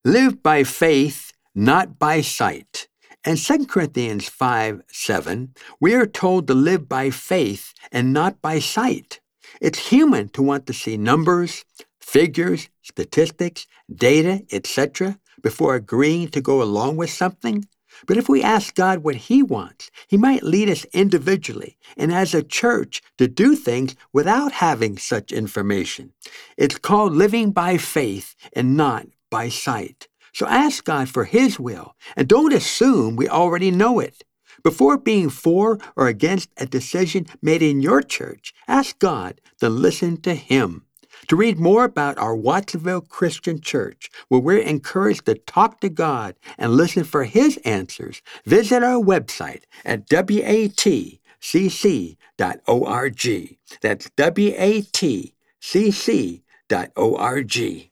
Live by faith, not by sight. In 2 Corinthians 5:7, we are told to live by faith and not by sight. It's human to want to see numbers, figures, statistics, data, etc., before agreeing to go along with something. But if we ask God what He wants, He might lead us individually and as a church to do things without having such information. It's called living by faith and not by sight. So ask God for His will and don't assume we already know it. Before being for or against a decision made in your church, ask God to listen to Him. To read more about our Watsonville Christian Church, where we're encouraged to talk to God and listen for His answers, visit our website at watcc.org. That's watcc.org.